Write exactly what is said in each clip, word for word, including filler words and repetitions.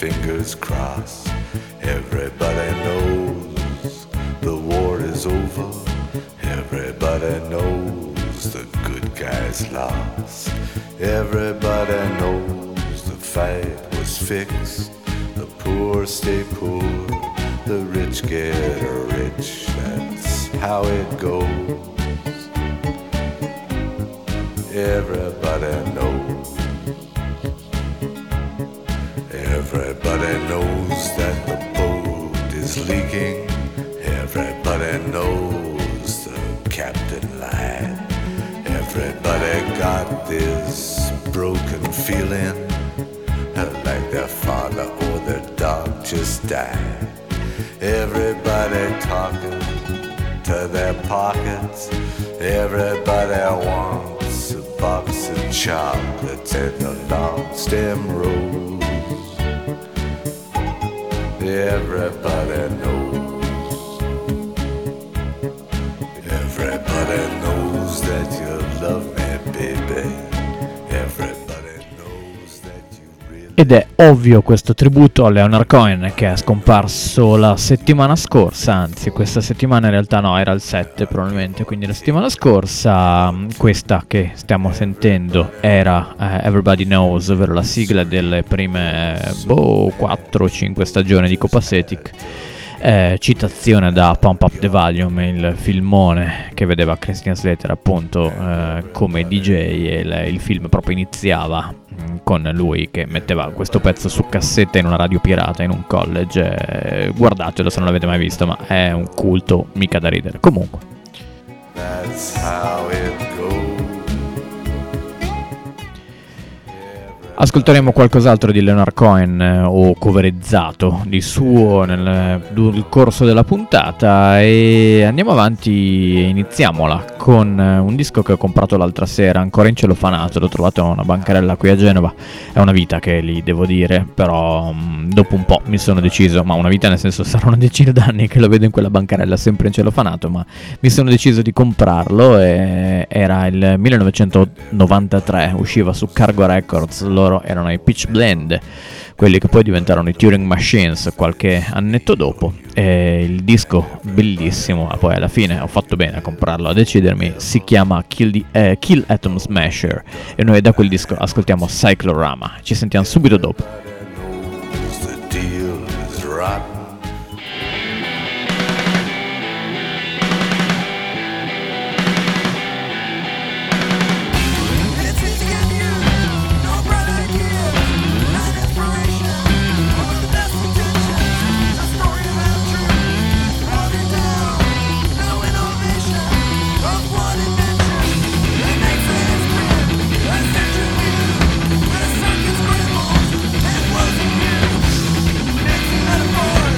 fingers crossed. Everybody knows the war is over. Everybody knows the good guys lost. Everybody knows the fight was fixed. The poor stay poor, the rich get rich. That's how it goes. Everybody knows. Everybody knows that the boat is leaking. Everybody knows the captain lied. Everybody got this broken feeling, like their father or their dog just died. Everybody talking to their pockets. Everybody wants a box of chocolates and a long stem rose. Everybody knows. Everybody knows that you love me, baby. Everybody knows that you really. Ed è ovvio questo tributo a Leonard Cohen, che è scomparso la settimana scorsa, anzi questa settimana in realtà no, era il sette probabilmente, quindi la settimana scorsa. Questa che stiamo sentendo era eh, Everybody Knows, ovvero la sigla delle prime eh, boh, quattro o cinque stagioni di Copacetic. Eh, citazione da Pump Up the Volume, il filmone che vedeva Christian Slater appunto eh, come D J, e il, il film proprio iniziava mh, con lui che metteva questo pezzo su cassetta in una radio pirata in un college. Eh, guardatelo se non l'avete mai visto, ma è un culto mica da ridere. Comunque, That's how it goes. ascolteremo qualcos'altro di Leonard Cohen eh, o coverizzato di suo nel, nel corso della puntata, e andiamo avanti e iniziamola con eh, un disco che ho comprato l'altra sera, ancora in cellofanato, l'ho trovato a una bancarella qui a Genova. È una vita che li devo dire, però mh, dopo un po' mi sono deciso, ma una vita nel senso sarà una decina d'anni che lo vedo in quella bancarella sempre in cellofanato, ma mi sono deciso di comprarlo. E era il millenovecentonovantatré, usciva su Cargo Records. Loro erano i Pitch Blend, quelli che poi diventarono i Turing Machines qualche annetto dopo. E il disco bellissimo, ma poi alla fine ho fatto bene a comprarlo, a decidermi. Si chiama Kill, the, eh, Kill Atom Smasher, e noi da quel disco ascoltiamo Cyclorama. Ci sentiamo subito dopo. The deal is rotten. Metaphors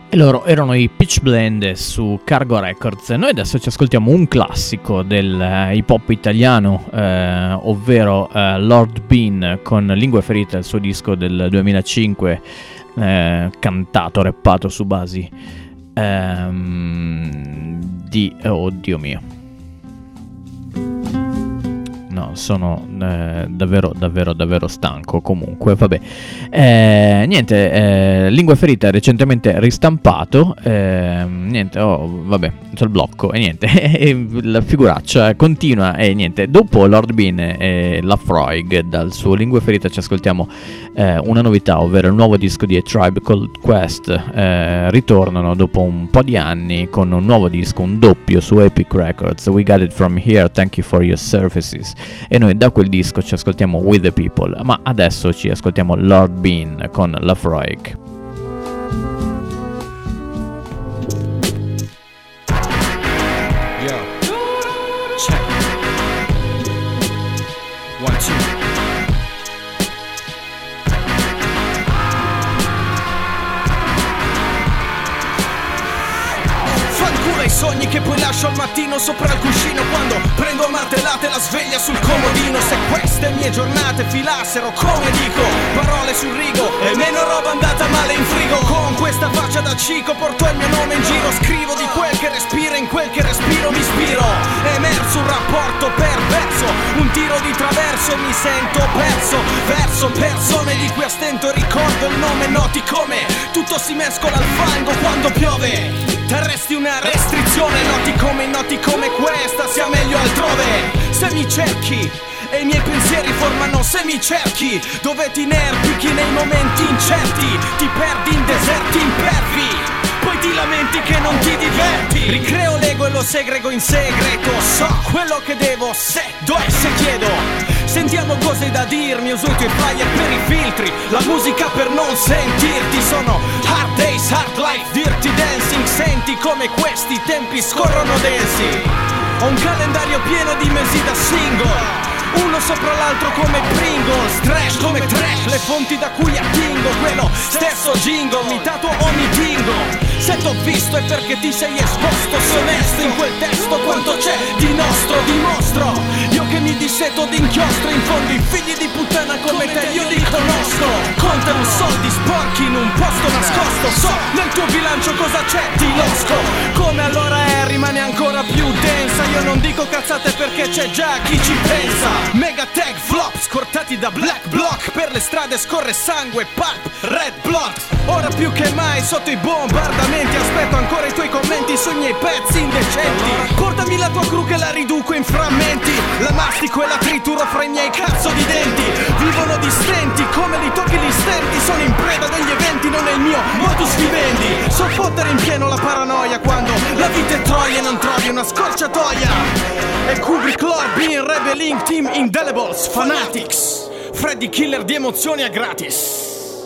E loro erano i Pitch Blend su Cargo Records. Noi adesso ci ascoltiamo un classico del uh, hip hop italiano, eh, ovvero uh, Lord Bean con Lingue Ferite, il suo disco del duemilacinque, eh, cantato, rappato su basi ehm, di... Oh, Dio mio. No, sono eh, davvero, davvero, davvero stanco. Comunque, vabbè. Eh, niente, eh, Lingue Ferite recentemente ristampato. Eh, niente, oh, vabbè, c'è il blocco e niente. La figuraccia continua e niente. Dopo Lord Bean e la Freud, dal suo Lingue Ferite ci ascoltiamo eh, una novità, ovvero il nuovo disco di A Tribe Called Quest. Eh, ritornano dopo un po' di anni con un nuovo disco, un doppio su Epic Records. We got it from here, thank you for your services. E noi da quel disco ci ascoltiamo With the People, ma adesso ci ascoltiamo Lord Bean con La Freud. Yo, check. One, two. I sogni che poi lascio al mattino sopra il cuscino, quando prendo a martellate la sveglia sul comodino. Se queste mie giornate filassero, come dico, parole sul rigo e meno roba andata male in frigo. Con questa faccia da cico porto il mio nome in giro, scrivo di quel che respira, in quel che respiro mi ispiro. È emerso un rapporto perverso, un tiro di traverso e mi sento perso. Verso persone di cui a stento ricordo il nome, noti come tutto si mescola al fango quando piove. Terresti una restrizione, noti come, noti come questa sia meglio altrove. Se mi cerchi e i miei pensieri formano semicerchi, dove ti inerpichi nei momenti incerti, ti perdi in deserti impervi, poi ti lamenti che non ti diverti. Ricreo l'ego e lo segrego in segreto, so quello che devo, se do e se chiedo. Sentiamo cose da dirmi, uso i tuoi flyer per i filtri, la musica per non sentirti. Sono hard days, hard life, dirty dancing. Senti come questi tempi scorrono densi. Ho un calendario pieno di mesi da single, uno sopra l'altro come Pringles, trash come trash, le fonti da cui attingo, quello stesso jingle, mi tatuo o mi tingo. Se t'ho visto è perché ti sei esposto, sei onesto in quel testo, quanto c'è di nostro, dimostro. Io che mi disseto d'inchiostro, in fondo i figli di puttana come te io li conosco. Contano soldi sporchi in un posto nascosto, so nel tuo bilancio cosa c'è di losco. Come allora è, rimane ancora più densa, io non dico cazzate perché c'è già chi ci pensa. Mega tag flop, scortati da black block, per le strade scorre sangue, pulp, red blood. Ora più che mai sotto i bombardamenti, aspetto ancora i tuoi commenti sui miei pezzi indecenti. Portami la tua cru che la riduco in frammenti, la mastico e la trituro fra i miei cazzo di denti. Vivono di stenti, come li tocchi gli stenti, sono in preda degli eventi, non è il mio modus vivendi. So fottere in pieno la paranoia quando la vita è troia e non trovi una scorciatoia. E Kubrick, Lord Bean, Rebelling Team, Indelebles, Fanatics, Freddy Killer di emozioni a gratis.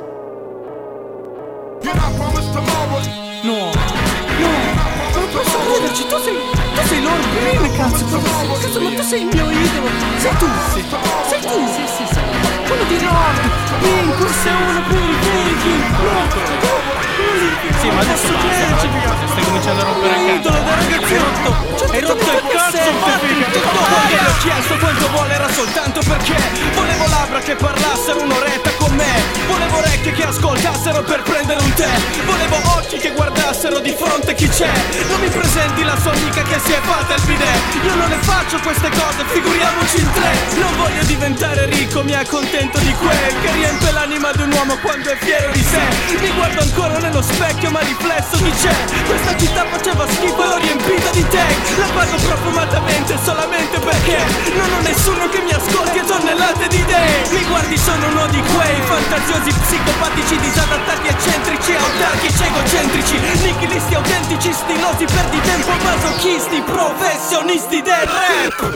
No, no, non posso crederci, tu sei, tu sei Lord Bean, cazzo, cazzo, ma tu sei il mio idolo, sei tu, sei, sei tu, sì, sì, sì, quello di Lord Bean, forse uno per i vecchi, no, sì, ma adesso crederci, stai cominciando a rompere il idolo da ragazzotto, hai rotto il cazzo, quando gli ho chiesto quanto vuole era soltanto perché volevo labbra che parlassero un'oretta con me, volevo orecchie che ascoltassero per prendere un tè, volevo occhi che guardassero di fronte chi c'è. Non mi presenti la sua amica che si è fatta il bidet, io non le faccio queste cose, figuriamoci in tre. Non voglio diventare ricco, mi accontento di quel che riempie l'anima di un uomo quando è fiero di sé. Mi guardo ancora nello specchio ma riflesso chi c'è, questa città faceva schifo e l'ho riempita di tag. La pago profumatamente solamente perché non ho nessuno che mi ascolti e tonnellate di idee. Mi guardi, sono uno di quei fantasiosi psicopatici, disadattati, eccentrici, autarchici, egocentrici, nichilisti, autentici, stilosi, perditempo, masochisti, professionisti del rap.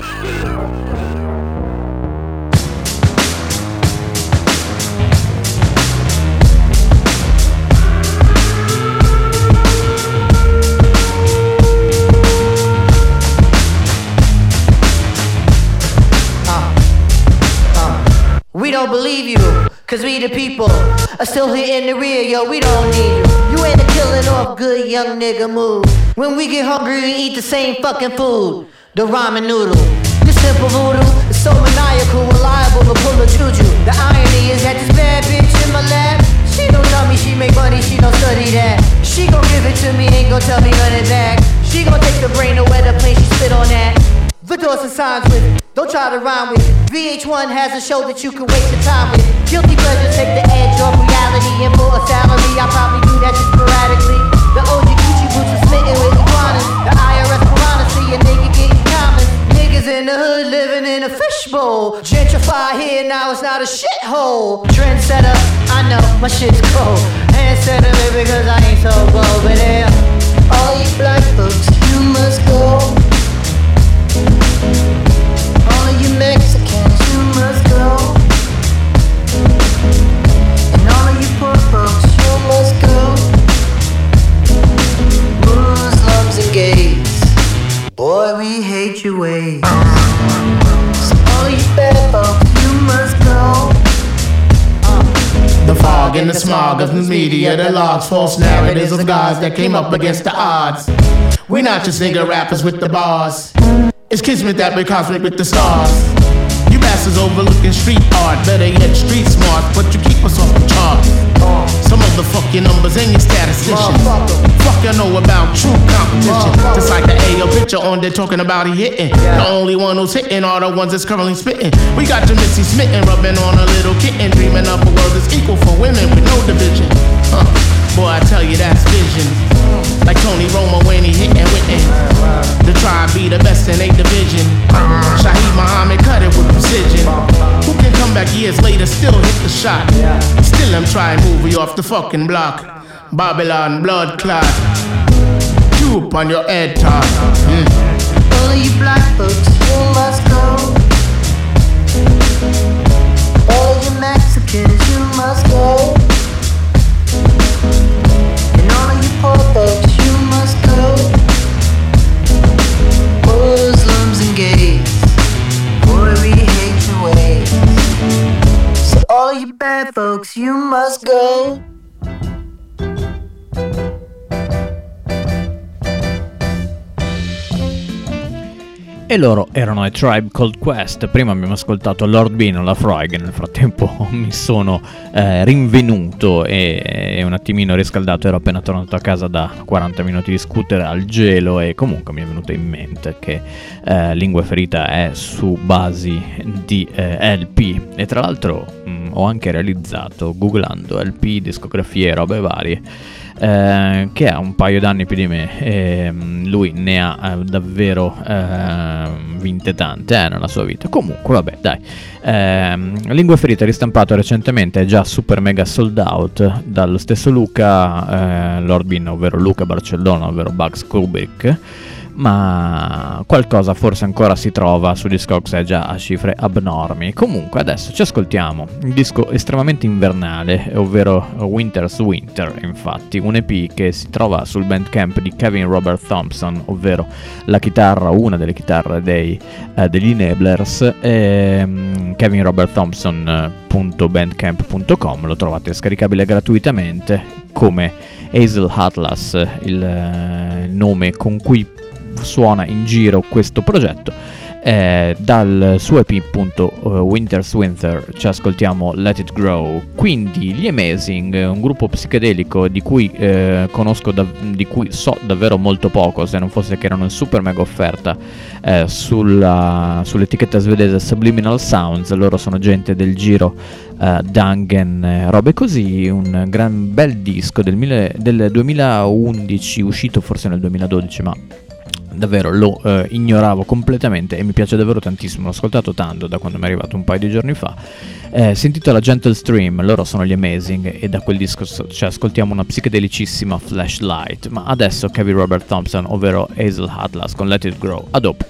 We don't believe you. Cause we the people are still here in the rear, yo, we don't need you. You ain't a killing off good young nigga move. When we get hungry, we eat the same fucking food. The ramen noodle. This simple voodoo is so maniacal, reliable to pull a juju. The irony is that this bad bitch in my lap, she don't tell me she make money, she don't study that. She gon' give it to me, ain't gon' tell me none of that. She gon' take the brain away, the plane, she spit on that. The doors and signs with it, don't try to rhyme with it. V H one has a show that you can waste your time with. Guilty pleasures take the edge off reality. And for a salary, I probably do that just sporadically. The O G Gucci boots are smitten with iguanas. The I R S piranha see a nigga getting common. Niggas in the hood living in a fishbowl. Gentrify here, now it's not a shithole. Trendsetter, I know, my shit's cold. Handsetter, baby, cause I ain't so bold. But yeah, all you black folks, you must go. All of you Mexicans, you must go. And all of you poor folks, you must go. Muslims and gays, boy, we hate your ways. So all of you bad folks, you must go. The fog and the smog of news media, the logs, false narratives of gods that came up against the odds. We not just nigga rappers with the bars. It's kismet that we're cosmic with the stars. You bastards overlooking street art, better yet street smart, but you keep us off the charts. Some of the fucking numbers ain't your statisticians. Fuck you know about true competition. Just like the A O picture on there talking about he hitting. The only one who's hitting are the ones that's currently spitting. We got your Missy smitten, rubbing on a little kitten, dreaming up a world that's equal for women with no division. Huh. Boy, I tell you that's vision. Like Tony Romo when he hitting Whitney. The tribe be the best in a division. Shaheed Muhammad cut it with precision. Who can come back years later, still hit the shot? Still I'm trying to move you off the fucking block. Babylon blood clot. Droop on your head top. Mm. All of you black folks, you must go. All of you Mexicans, you must go. And all of you poor folks, you must go. Muslims and gays, boy, we hate your ways. So all of you bad folks, you must go. E loro erano A Tribe Called Quest. Prima abbiamo ascoltato Lord Bean, la Freud. Nel frattempo mi sono eh, rinvenuto e, e un attimino riscaldato. Ero appena tornato a casa da quaranta minuti di scooter al gelo e comunque mi è venuto in mente che eh, Lingua Ferita è su basi di eh, L P. E tra l'altro mh, ho anche realizzato, googlando L P, discografie e robe varie, Eh, che ha un paio d'anni più di me e um, lui ne ha eh, davvero eh, vinte tante eh, nella sua vita. Comunque vabbè, dai, eh, Lingua Ferita ristampato recentemente, è già super mega sold out dallo stesso Luca eh, Lord Bean, ovvero Luca Barcellona, ovvero Bugs Kubrick. Ma qualcosa forse ancora si trova su Discogs, è già a cifre abnormi. Comunque adesso ci ascoltiamo un disco estremamente invernale, ovvero Winter's Winter, infatti un E P che si trova sul Bandcamp di Kevin Robert Thompson, ovvero la chitarra, una delle chitarre dei, eh, degli Enablers. E, kevin robert thompson punto bandcamp punto com, lo trovate scaricabile gratuitamente come Hazel Atlas, il eh, nome con cui suona in giro questo progetto. Eh, dal suo E P appunto uh, Winter's Winter ci ascoltiamo Let It Grow. Quindi gli Amazing, un gruppo psichedelico di cui eh, conosco da- di cui so davvero molto poco, se non fosse che erano in super mega offerta eh, sulla, sull'etichetta svedese Subliminal Sounds. Loro sono gente del giro uh, Dangen, eh, robe così. Un gran bel disco del, mille, del duemilaundici, uscito forse nel duemiladodici, ma davvero lo eh, ignoravo completamente e mi piace davvero tantissimo. L'ho ascoltato tanto da quando mi è arrivato un paio di giorni fa. Eh, si intitola Gentle Stream, loro sono gli Amazing e da quel disco ci cioè, ascoltiamo una psichedelicissima Flashlight. Ma adesso Kevin Robert Thompson, ovvero Hazel Atlas con Let It Grow. A dopo.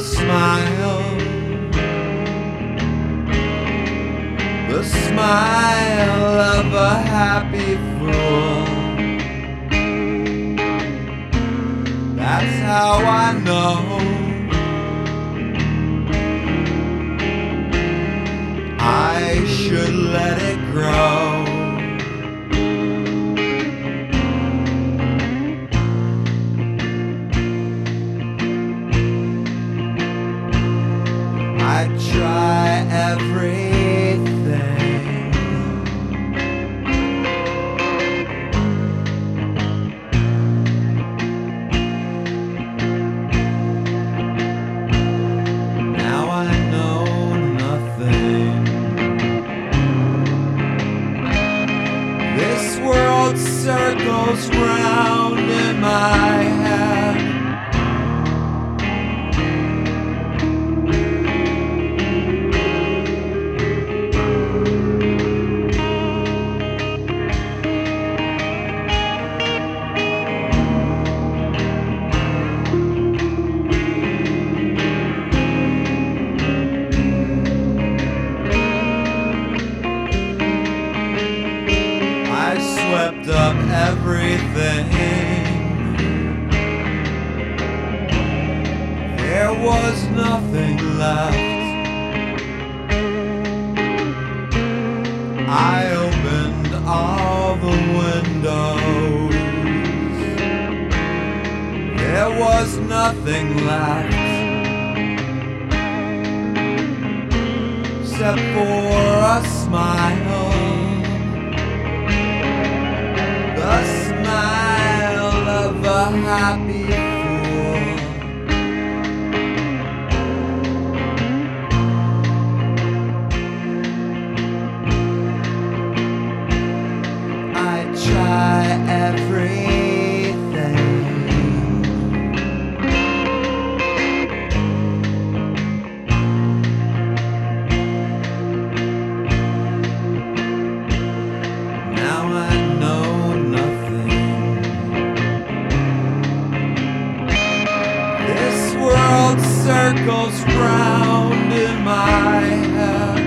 smile, the smile of a happy fool. That's how I know I should let it grow. I try everything. Now I know nothing. This world circles round in my head. Up everything. There was nothing left. I opened all the windows. There was nothing left except for a smile. The smile of a happy fool. I try everything. Now I know circles round in my head.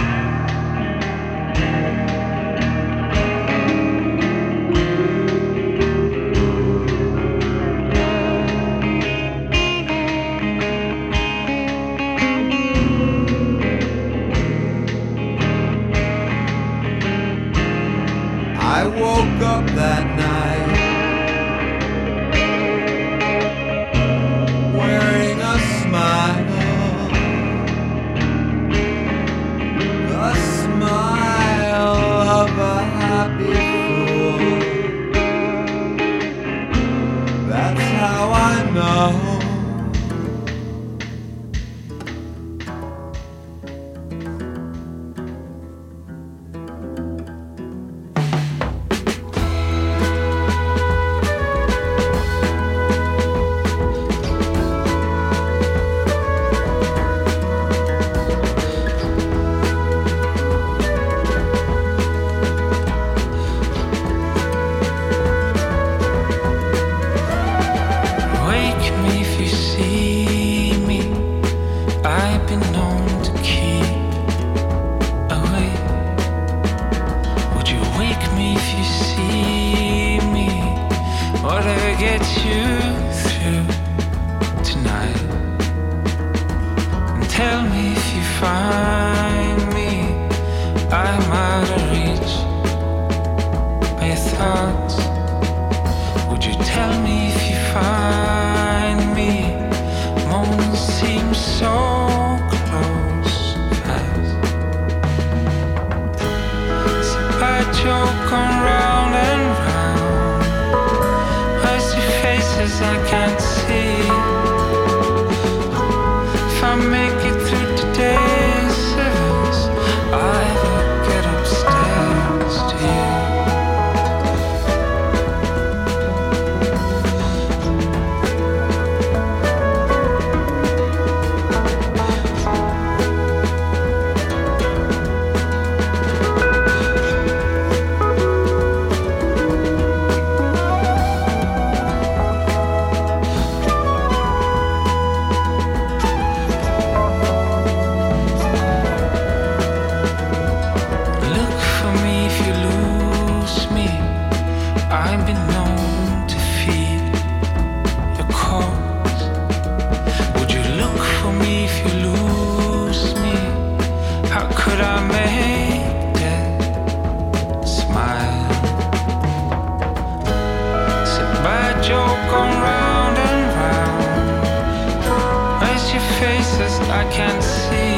I woke up that night wearing a smile, the smile of a happy fool. That's how I know bad joke gone round and round. Where's your faces I can't see?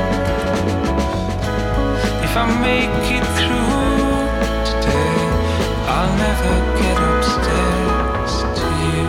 If I make it through today, I'll never get upstairs to you.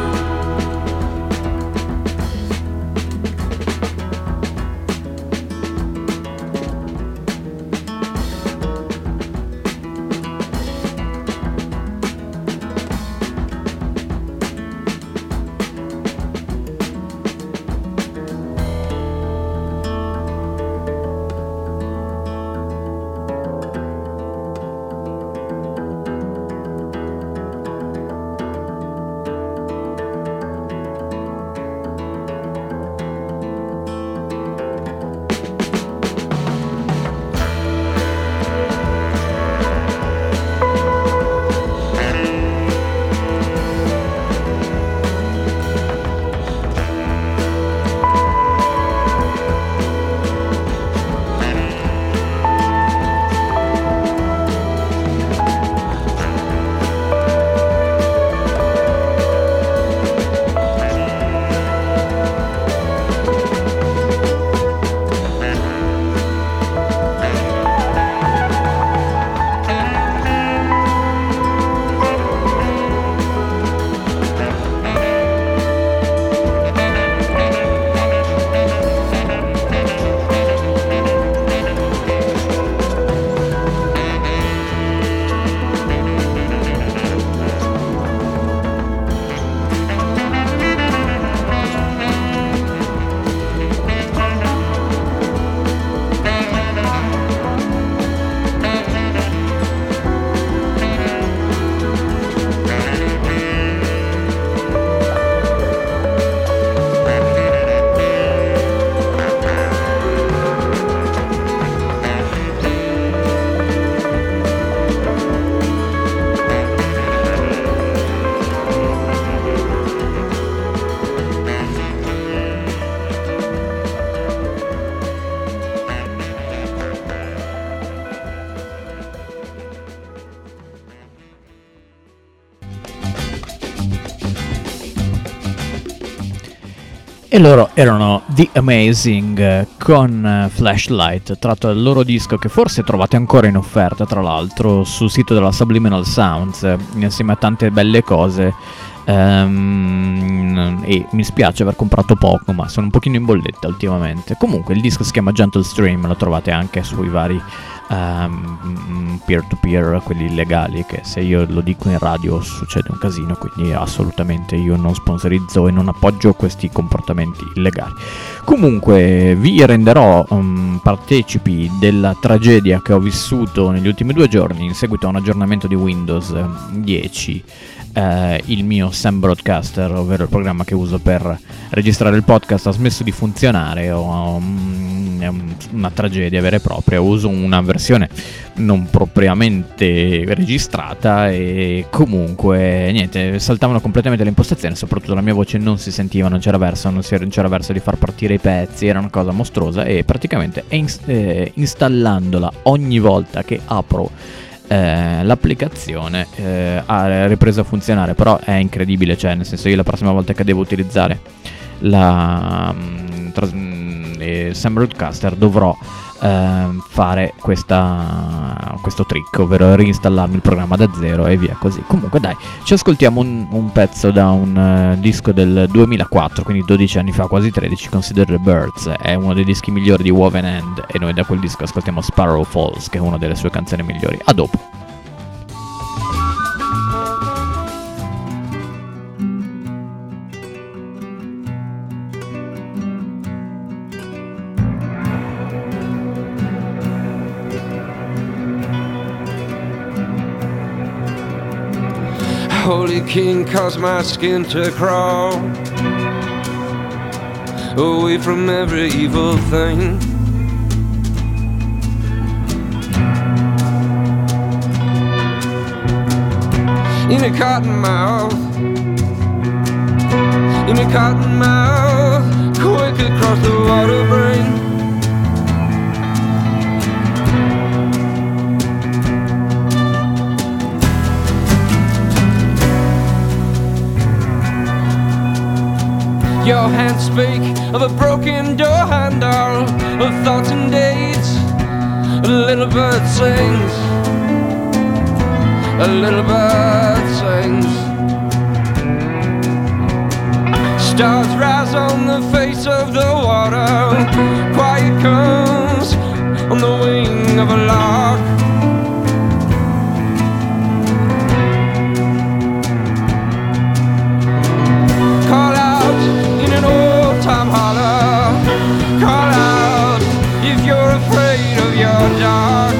E loro erano The Amazing con Flashlight, tratto dal loro disco che forse trovate ancora in offerta, tra l'altro, sul sito della Subliminal Sounds, insieme a tante belle cose. Um, e mi spiace aver comprato poco, ma sono un pochino in bolletta ultimamente. Comunque il disco si chiama Gentle Stream, lo trovate anche sui vari um, peer-to-peer, quelli illegali, che se io lo dico in radio succede un casino, quindi assolutamente io non sponsorizzo e non appoggio questi comportamenti illegali. Comunque vi renderò um, partecipi della tragedia che ho vissuto negli ultimi due giorni in seguito a un aggiornamento di Windows dieci. Uh, il mio Sam Broadcaster, ovvero il programma che uso per registrare il podcast, ha smesso di funzionare. Ho, um, è un, una tragedia vera e propria. Uso una versione non propriamente registrata e comunque niente, saltavano completamente le impostazioni, soprattutto la mia voce non si sentiva, non c'era verso, non, si, non c'era verso di far partire i pezzi, era una cosa mostruosa e praticamente è in, eh, installandola ogni volta che apro Eh, l'applicazione eh, ha ripreso a funzionare, però è incredibile, cioè nel senso io la prossima volta che devo utilizzare la um, tras- eh, Sam Broadcaster dovrò eh, fare questa, questo trick, ovvero reinstallarmi il programma da zero e via così. Comunque dai, ci ascoltiamo un, un pezzo da un uh, disco del duemilaquattro, quindi dodici anni fa, quasi tredici. Consider the Birds è uno dei dischi migliori di Woven End e noi da quel disco ascoltiamo Sparrow Falls, che è una delle sue canzoni migliori. A dopo. Holy King caused my skin to crawl away from every evil thing. In a cotton mouth, in a cotton mouth, quick across the water brain. Your hands speak of a broken door handle, of thoughts and dates. A little bird sings, a little bird sings. Stars rise on the face of the water. Quiet comes on the wing of a lark. Call out in an old-time holler. Call out if you're afraid of your dark.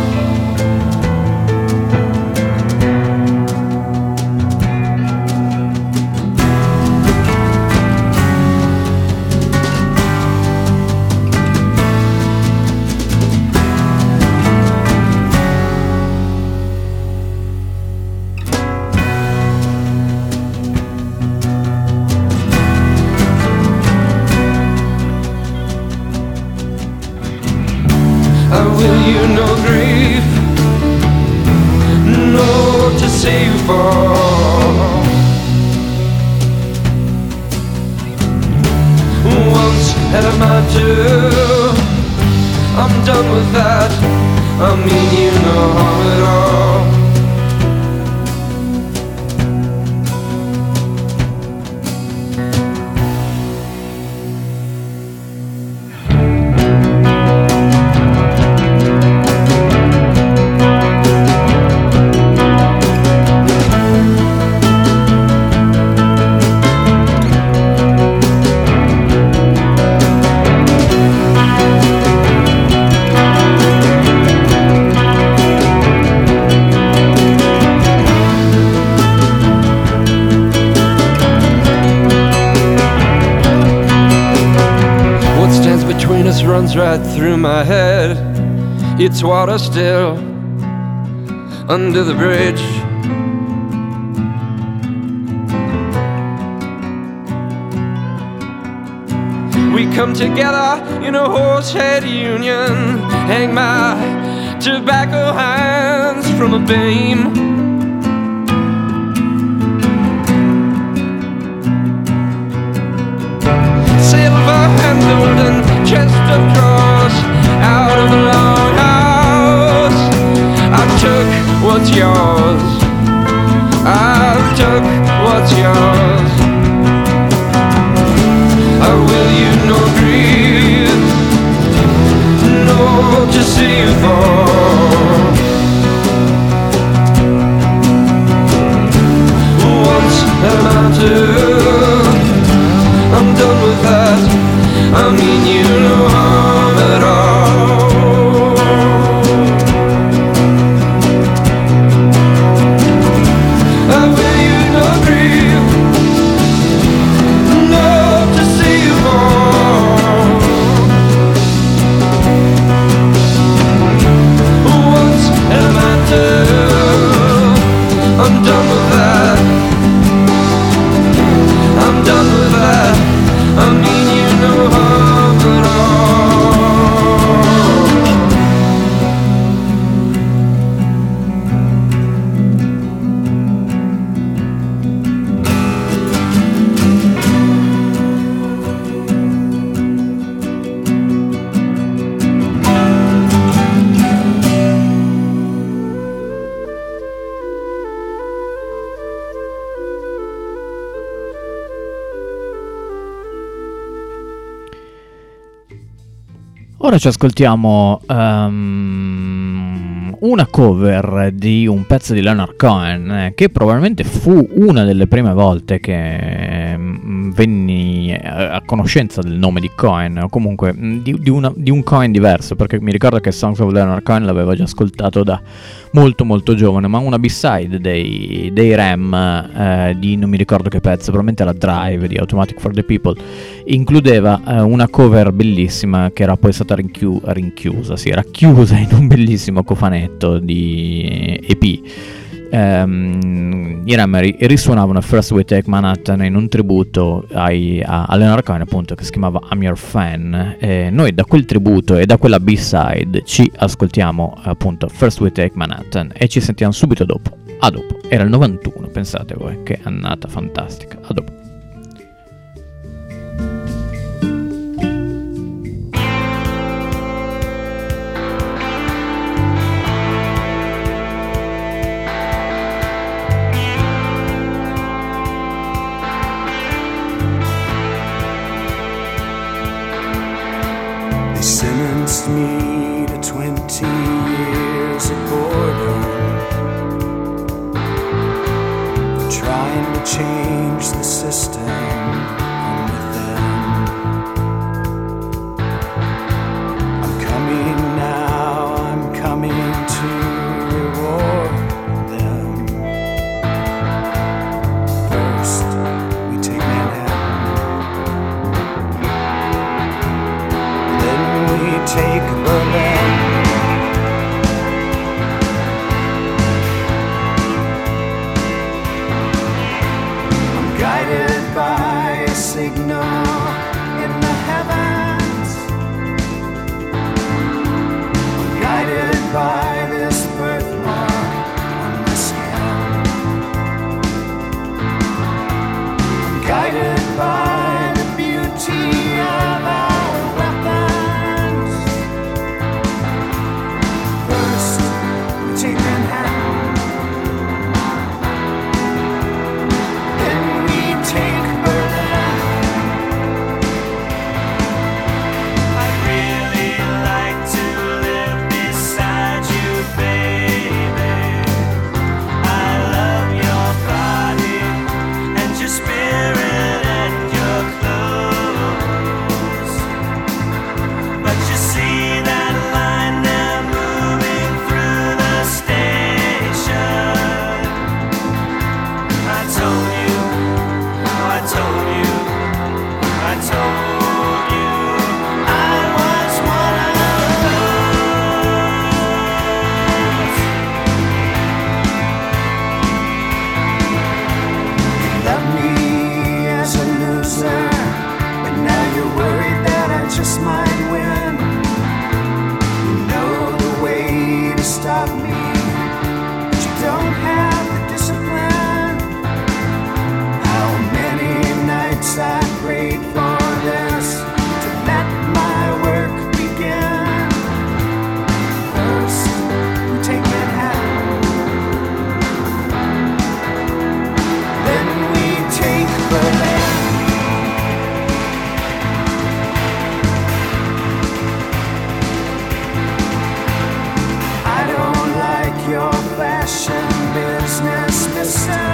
Will you know grief? Know to save for. Once had a mind to. I'm done with that. I mean you no harm at all. Runs right through my head. It's water still under the bridge. We come together in a horsehead union. Hang my tobacco hands from a beam. Silver handled and chest of drawers out of the longhouse. I took what's yours. I took what's yours. I will you no grief, no to see for. Once am I too. I'm done with that. I mean you no harm at all. I will you no grief, no to see you fall. Once am I too. I'm done with that. I'm done with that. I mean you no harm at all. Ora ci ascoltiamo um, una cover di un pezzo di Leonard Cohen, eh, che probabilmente fu una delle prime volte che um, venni a, a conoscenza del nome di Cohen, o comunque mh, di, di, una, di un Cohen diverso, perché mi ricordo che Songs of Leonard Cohen l'avevo già ascoltato da molto molto giovane, ma una B-side dei, dei Ram, eh, di non mi ricordo che pezzo, probabilmente la Drive di Automatic for the People, includeva eh, una cover bellissima che era poi stata rinchiu- rinchiusa, sì, racchiusa in un bellissimo cofanetto di E P. Um, I Ram ri- risuonavano First We Take Manhattan in un tributo ai, a, a Leonard Cohen, appunto, che si chiamava I'm Your Fan. E noi da quel tributo e da quella B-side ci ascoltiamo appunto First We Take Manhattan e ci sentiamo subito dopo. A dopo. Era il novantuno, pensate voi, che annata fantastica. A dopo. reduced me to twenty years of boredom. They're trying to change the system from within. I'm coming now, I'm coming to reward them. First, we take Manhattan. Then we take Berlin. I'm guided by a signal in the heavens. I'm guided by this birthmark on my skin. I'm guided by the beauty of our weapons. First, we take Manhattan. Then we take Berlin. I'd really like to live beside you, baby. I love your body and your spirit and your clothes. But you see that line there moving through the station. I told you, I told you, I told you I was one of those. You love me as a loser, but now you're worried that I just might win. You know the way to stop me, but you don't have the discipline. How many nights I prayed for this to let my work begin. First, we take Manhattan. Then we take Berlin. I don't like your fashion business, mister.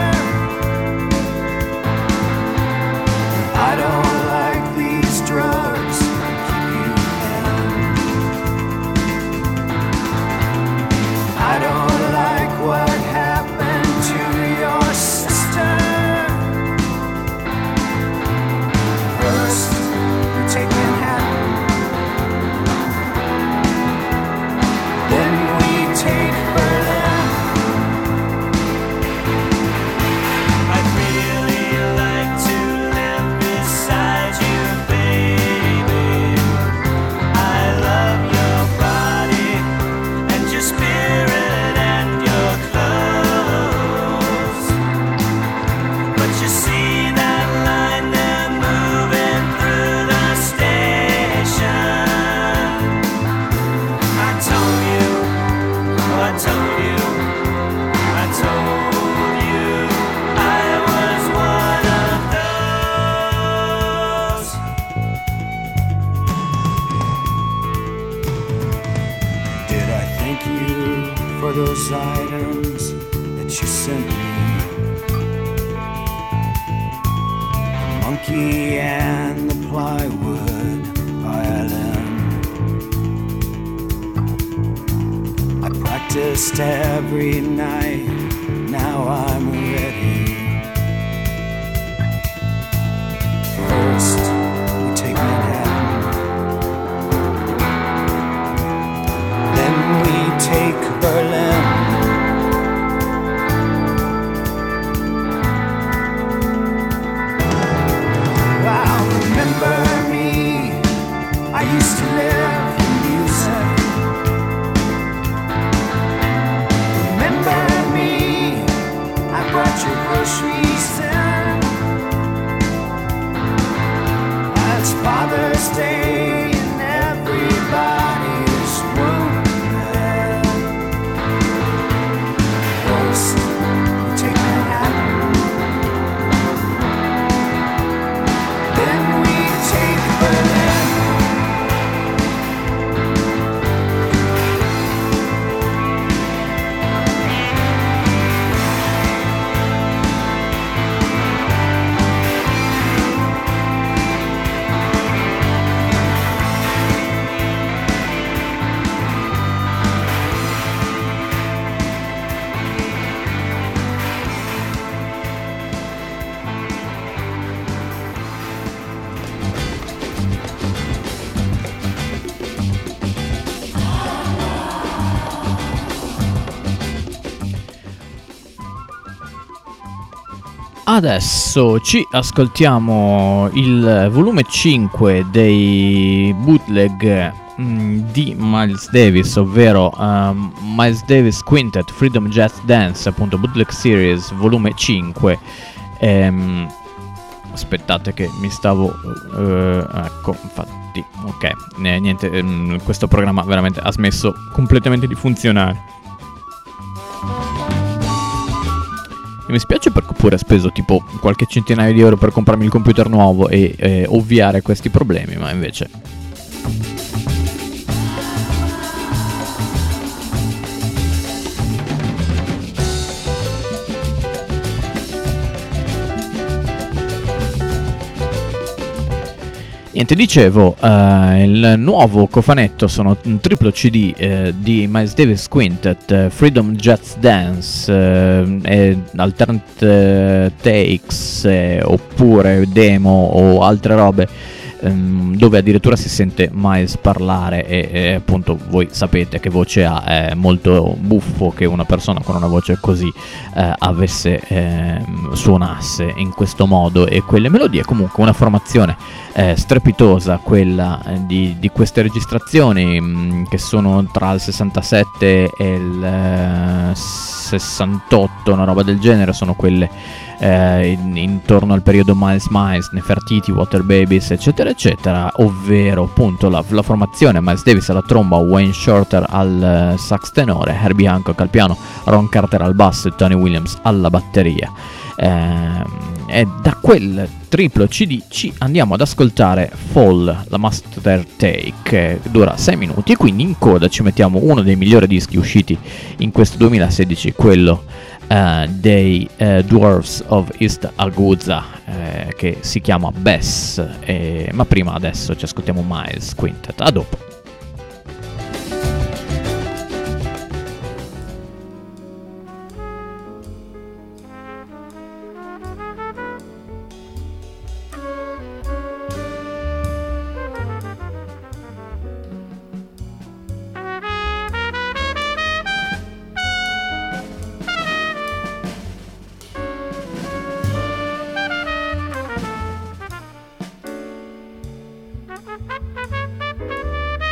I don't like these drugs that keep you in. I don't like what happened to your sister. First, we take Manhattan. Then we take Berlin. I'd really like to live beside you, baby. I love your body and your spirit and your clothes. But you see that line there moving through the station. I told you, I told you, I told you I was one of those. Did I thank you for those items that you sent me? The monkey and the plywood violin. I practiced every night, now I'm ready. First, we take Manhattan. Then we take Berlin. Wow, remember me? I used to live in music. Remember me? I brought your groceries in. It's Father's Day and everybody's wounded. First, we take Manhattan. Then we take Berlin. adesso ci ascoltiamo il volume cinque dei bootleg mh, di Miles Davis, ovvero um, Miles Davis Quintet Freedom Jazz Dance, appunto bootleg series volume cinque. Ehm, aspettate che mi stavo uh, ecco, infatti, ok, eh, niente, ehm, questo programma veramente ha smesso completamente di funzionare. Mi spiace perché pure ho speso tipo qualche centinaio di euro per comprarmi il computer nuovo e eh, ovviare questi problemi, ma invece... Niente, dicevo, uh, il nuovo cofanetto sono un triplo C D uh, di Miles Davis Quintet, uh, Freedom Jazz Dance, uh, e alternate takes, eh, oppure demo o altre robe, um, dove addirittura si sente Miles parlare e, e appunto voi sapete che voce ha, è molto buffo che una persona con una voce così eh, avesse eh, suonasse in questo modo e quelle melodie. Comunque una formazione eh, strepitosa quella eh, di, di queste registrazioni mh, che sono tra il sessantasette e il eh, sessantotto, una roba del genere, sono quelle eh, in, intorno al periodo Miles Miles, Nefertiti, Water Babies, eccetera eccetera, ovvero appunto la, la formazione Miles Davis alla tromba, Wayne Shorter al uh, sax tenore, Herbie Hancock al piano, Ron Carter al basso e Tony Williams alla batteria. Eh, e da quel triplo C D ci andiamo ad ascoltare Fall, la master take, che dura sei minuti, e quindi in coda ci mettiamo uno dei migliori dischi usciti in questo duemilasedici, quello Uh, dei uh, Dwarfs of East Alguza, uh, che si chiama Bess, eh, ma prima adesso ci ascoltiamo Miles Quintet. A dopo. Thank you.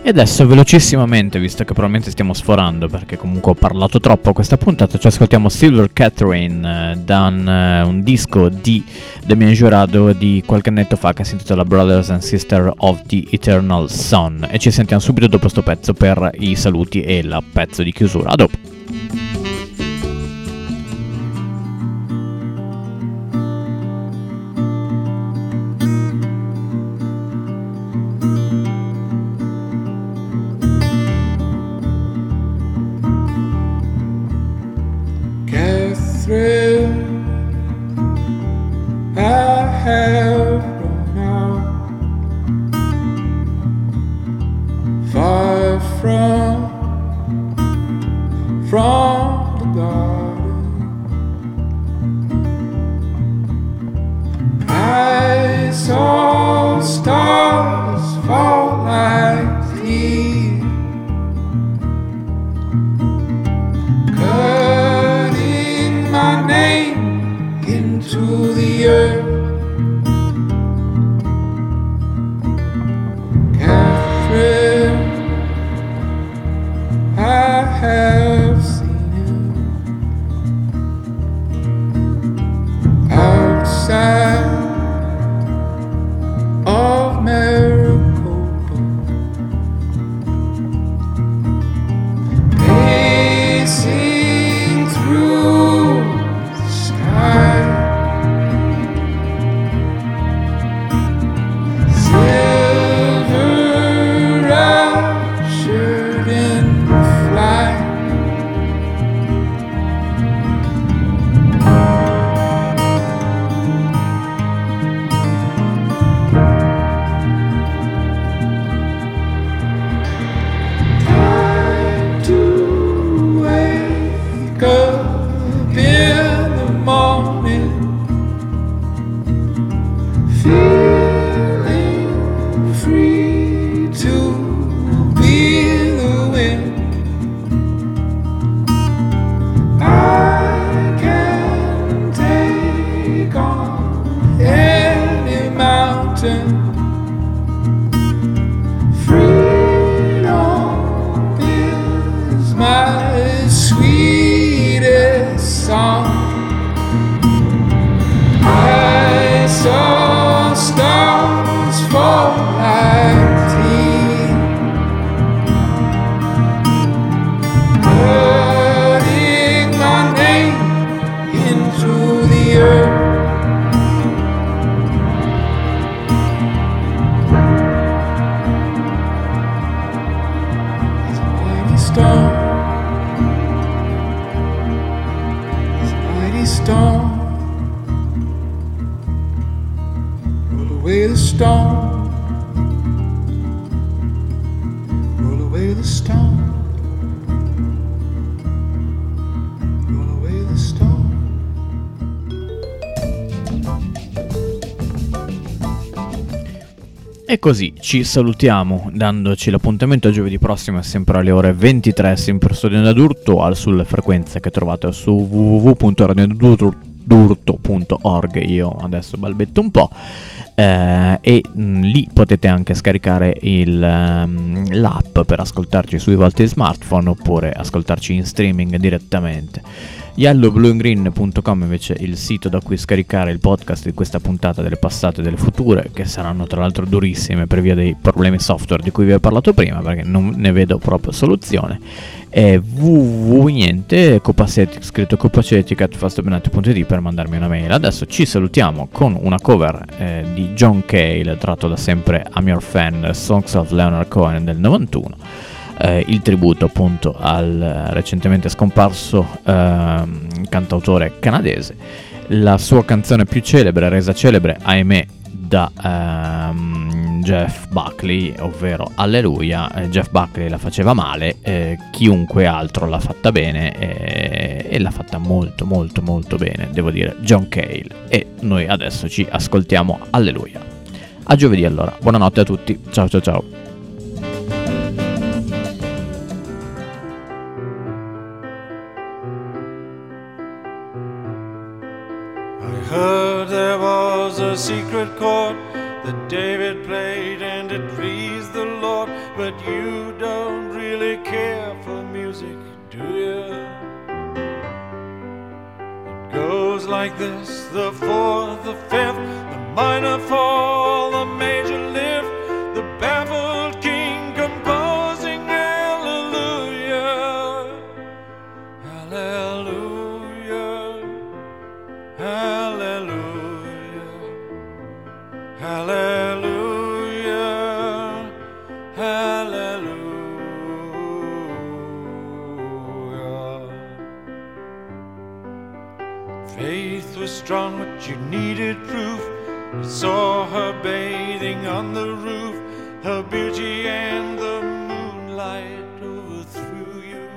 E adesso velocissimamente, visto che probabilmente stiamo sforando perché comunque ho parlato troppo a questa puntata, ci ascoltiamo Silver Catherine eh, da un, eh, un disco di Damien Jurado di qualche annetto fa che si intitola Brothers and Sisters of the Eternal Sun, e ci sentiamo subito dopo sto pezzo per i saluti e il pezzo di chiusura. A dopo. E così ci salutiamo dandoci l'appuntamento a giovedì prossimo, sempre alle ore ventitré, sempre su Radio D'Urto, sulle frequenze che trovate su w w w punto radio d'urto punto org. Io adesso balbetto un po'. Eh, e mh, lì potete anche scaricare il, um, l'app per ascoltarci sui vostri smartphone oppure ascoltarci in streaming direttamente. yellow blue and green punto com invece il sito da cui scaricare il podcast di questa puntata, delle passate e delle future, che saranno tra l'altro durissime per via dei problemi software di cui vi ho parlato prima, perché non ne vedo proprio soluzione. E www niente copacetic, scritto copacetic at fastbenati punto it per mandarmi una mail. Adesso ci salutiamo con una cover eh, di John Cale tratto da sempre I'm Your Fan, Songs of Leonard Cohen del novantuno. Eh, il tributo appunto al recentemente scomparso eh, cantautore canadese. La sua canzone più celebre, resa celebre ahimè da ehm, Jeff Buckley, ovvero Alleluia. eh, Jeff Buckley la faceva male, eh, chiunque altro l'ha fatta bene, eh, e l'ha fatta molto molto molto bene, devo dire, John Cale. E noi adesso ci ascoltiamo Alleluia. A giovedì allora, buonanotte a tutti, ciao ciao ciao. Heard there was a secret chord that David played and it pleased the Lord. but you don't really care for music, do you? It goes like this: the fourth, the fifth, the minor fall, the major lift, the baffled king composing hallelujah, hallelujah, hallelujah, hallelujah, hallelujah. Faith was strong, but you needed proof. You saw her bathing on the roof, her beauty and the moonlight overthrew you.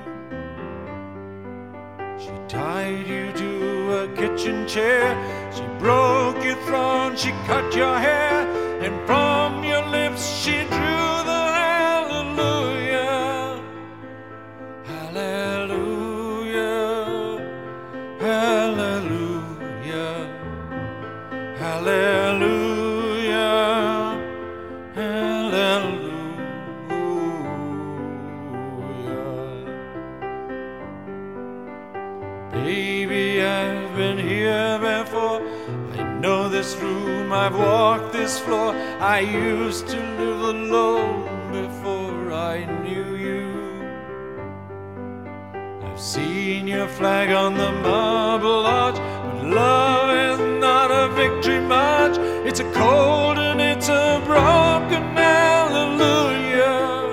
She tied you to a kitchen chair, she broke your throne, she cut your hair, and from your lips she drew the hallelujah, hallelujah, hallelujah, hallelujah, hallelujah. Baby, I've been here before. I know this room, I've walked this floor. I used to live alone before I knew you. I've seen your flag on the marble arch, but love is not a victory march. It's a cold and it's a broken hallelujah,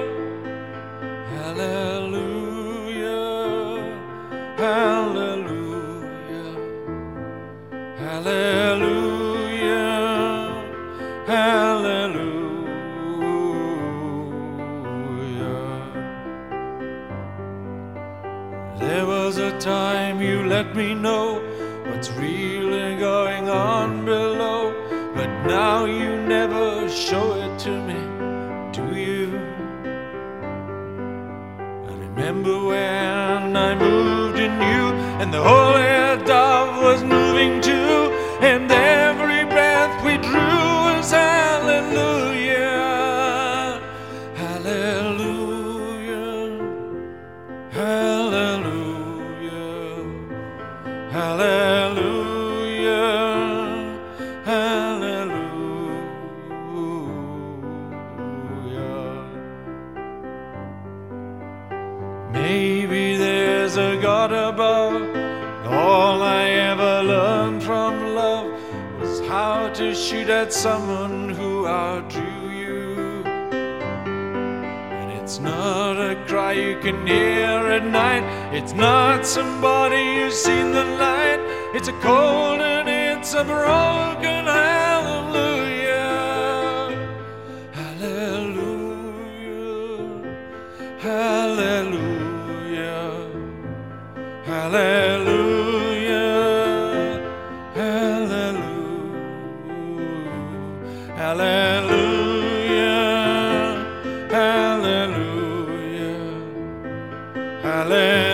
hallelujah, hallelujah, hallelujah, hallelujah. There was a time you let me know what's really going on below, but now you never show it to me, do you? I remember when I moved in you, and the holy dove was moving too, and every breath we drew was hallelujah, hallelujah, hallelujah, hallelujah, hallelujah. Maybe there's a God above. All I ever learned from love was how to shoot at someone who outdrew you. And it's not a cry you can hear at night, it's not somebody who's seen the light. It's a cold and it's a broken hallelujah, hallelujah, hallelujah, hallelujah, hallelujah, hallelujah, hallelujah, hallelujah.